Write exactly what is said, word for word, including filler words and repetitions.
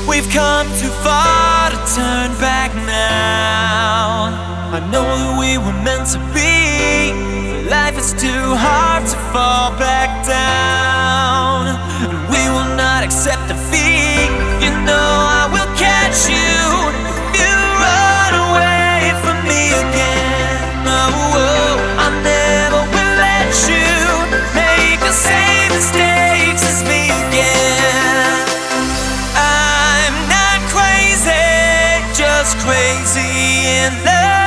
We've come too far to turn back now. I know that we were meant to be, but life is too hard to fall back down. And we will not accept defeat. You know I will catch you if you run away from me again. Oh, oh, I never will let you make the same mistakes as me again. I'm not crazy, just crazy in love.